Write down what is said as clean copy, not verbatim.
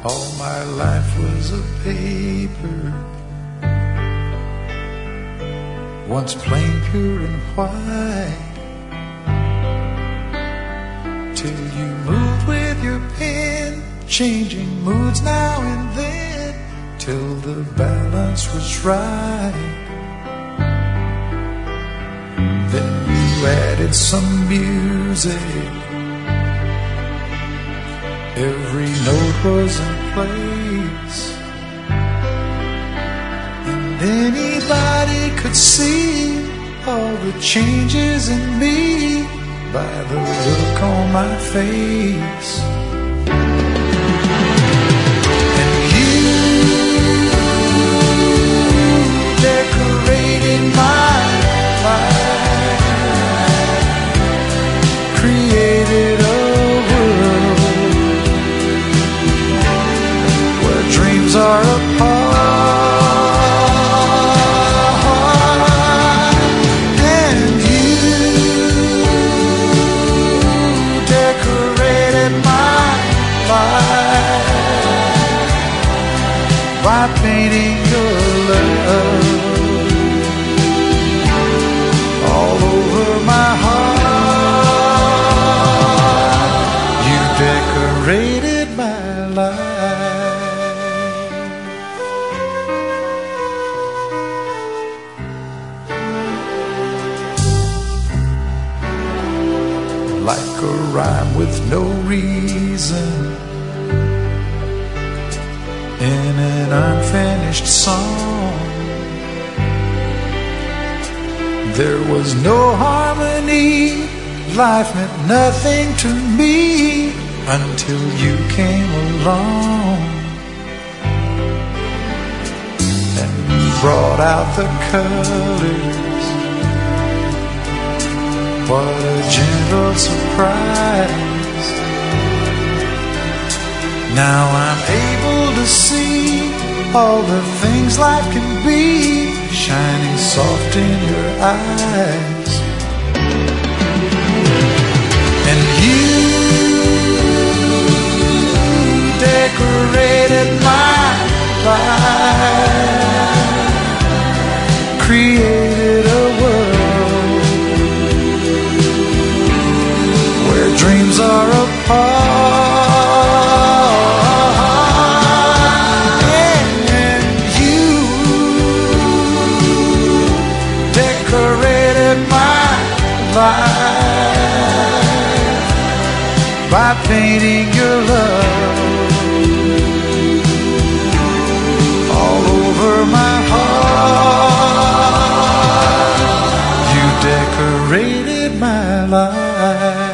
All my life was a paper, once plain, pure and white, till you moved with your pen, changing moods now and then, till the balance was right. Then you added some music, every note was in place, and anybody could see all the changes in me by the look on my face. And you decorated my life, created a dreams are apart, and you decorated my life by painting your love all over my heart. You decorated my life. Like a rhyme with no reason in an unfinished song, there was no harmony, life meant nothing to me until you came along and brought out the colors. What a gentle surprise. Now I'm able to see all the things life can be, shining soft in your eyes. And you decorated my life, created a world dreams are apart, and you decorated my life by painting your love all over my heart. You decorated my life.